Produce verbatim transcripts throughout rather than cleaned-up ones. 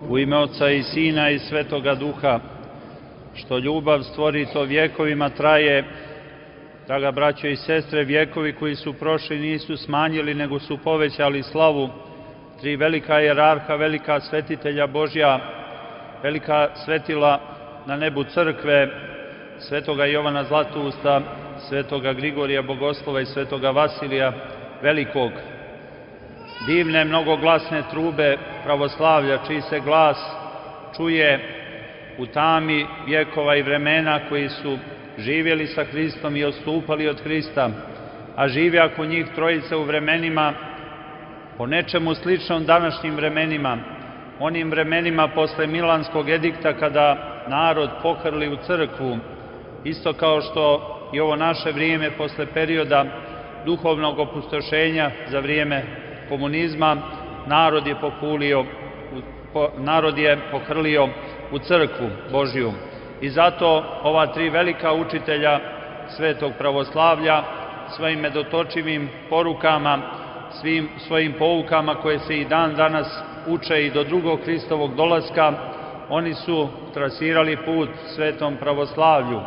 U ime Oca i Sina i Svetoga Duha, što ljubav stvori, to vjekovima traje. Draga braćo i sestre, vjekovi koji su prošli nisu smanjili, nego su povećali slavu tri velika jerarha, velika svetitelja Božja, velika svetila na nebu crkve, svetoga Jovana Zlatousta, svetoga Grigorija Bogoslova i svetoga Vasilija Velikog. Divne mnogoglasne trube pravoslavlja, čiji se glas čuje u tami vjekova i vremena, koji su živjeli sa Hristom i odstupali od Hrista, a živjako njih trojica u vremenima po nečemu sličnom današnjim vremenima, onim vremenima posle Milanskog edikta, kada narod pohrli u crkvu, isto kao što i ovo naše vrijeme posle perioda duhovnog opustošenja za vrijeme komunizma, narod je pokulio, narod je pohrlio u crkvu Božju. I zato ova tri velika učitelja svetog pravoslavlja svojim medotočivim porukama, svim svojim poukama koje se i dan danas uče i do drugog Hristovog dolaska, oni su trasirali put svetom pravoslavlju.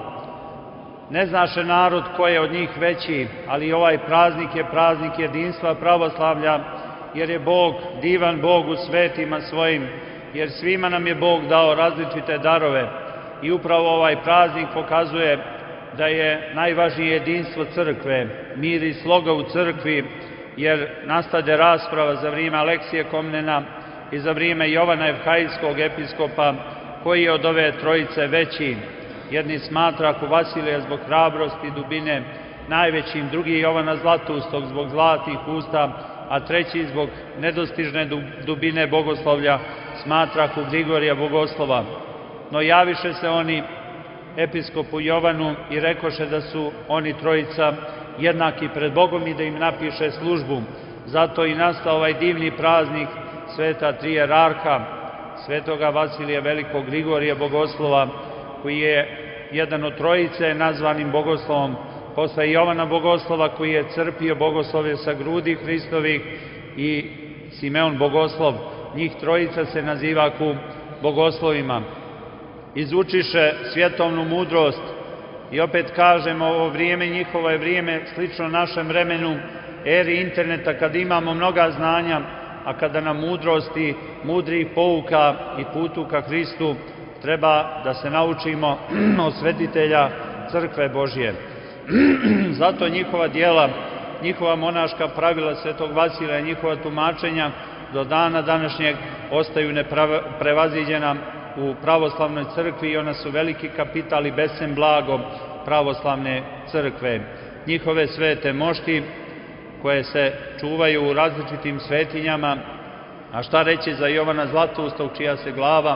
Ne znaše narod ko je od njih veći, ali ovaj praznik je praznik jedinstva pravoslavlja, jer je Bog divan Bog u svetima svojim, jer svima nam je Bog dao različite darove. I upravo ovaj praznik pokazuje da je najvažnije jedinstvo crkve, mir i sloga u crkvi, jer nastade rasprava za vrijeme Aleksije Komnena i za vrijeme Jovana Evhajskog episkopa, koji je od ove trojice veći. Jedni smatra ako Vasilija zbog hrabrosti i dubine najvećim, drugi Jovana Zlatoustog zbog zlatih usta, a treći zbog nedostižne dubine bogoslovlja smatra ako Grigorija Bogoslova. No javiše se oni episkopu Jovanu i rekoše da su oni trojica jednaki pred Bogom i da im napiše službu. Zato i nastao ovaj divni praznik sveta tri jerarha, svetoga Vasilija Velikog, Grigorija Bogoslova, koji je jedan od trojice nazvanim bogoslovom, posle Jovana Bogoslova, koji je crpio bogoslovje sa grudi Hristovih, i Simeon Bogoslov. Njih trojica se nazivaku bogoslovima. Izučiše svjetovnu mudrost i opet kažem, ovo vrijeme njihovo je vrijeme slično našem vremenu, eri interneta, kada imamo mnoga znanja, a kada nam mudrosti, mudrih pouka i putu ka Hristu treba da se naučimo od svetitelja crkve Božje. Zato njihova djela, njihova monaška pravila svetog Vasilija, njihova tumačenja do dana današnjeg ostaju neprevaziđena u pravoslavnoj crkvi i ona su veliki kapital i bescen blago pravoslavne crkve. Njihove svete mošti koje se čuvaju u različitim svetinjama, a šta reći za Jovana Zlatoustog, čija se glava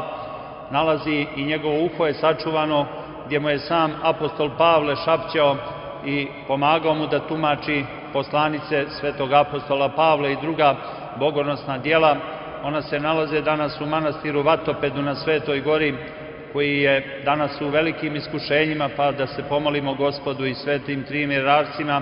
nalazi i njegovo uho je sačuvano, gdje mu je sam apostol Pavle šapćao i pomagao mu da tumači poslanice svetog apostola Pavla i druga bogonosna djela. Ona se nalaze danas u manastiru Vatopedu na Svetoj gori, koji je danas u velikim iskušenjima, pa da se pomolimo Gospodu i svetim trim jerarcima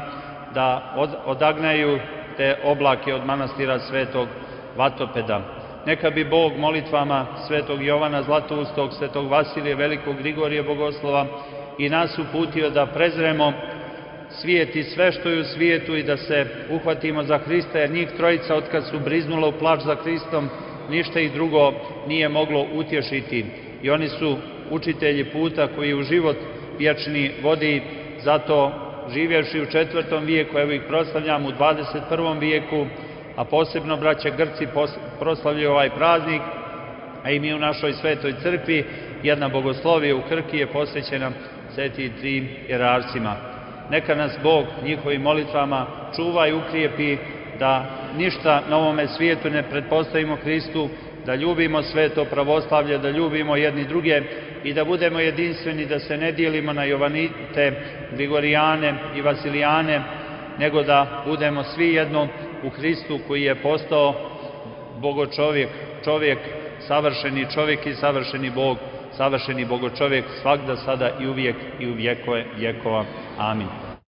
da odagnaju te oblake od manastira Svetog Vatopeda. Neka bi Bog molitvama svetog Jovana Zlatoustog, svetog Vasilija Velikog, Grigorija Bogoslova i nas uputio da prezremo svijet i sve što je u svijetu i da se uhvatimo za Hrista, jer njih trojica otkad su briznula u plač za Hristom, ništa ih drugo nije moglo utješiti. I oni su učitelji puta koji u život vječni vodi. Zato živjevši u četvrtom vijeku, evo ih proslavljam u dvadeset prvom vijeku, a posebno braća Grci proslavljaju ovaj praznik, a i mi u našoj svetoj crkvi, jedna bogoslovija u Krki je posvećena svetim trim jerarcima. Neka nas Bog njihovim molitvama čuva i ukrijepi da ništa na ovome svijetu ne pretpostavimo Hristu, da ljubimo sveto pravoslavlje, da ljubimo jedni druge i da budemo jedinstveni, da se ne dijelimo na Jovanite, Grigorijane i Vasilijane, nego da budemo svi jedno u Hristu, koji je postao bogočovjek, čovjek, savršeni čovjek i savršeni Bog, savršeni bogočovjek, svagda, sada i uvijek i u vjekove vjekova. Amin.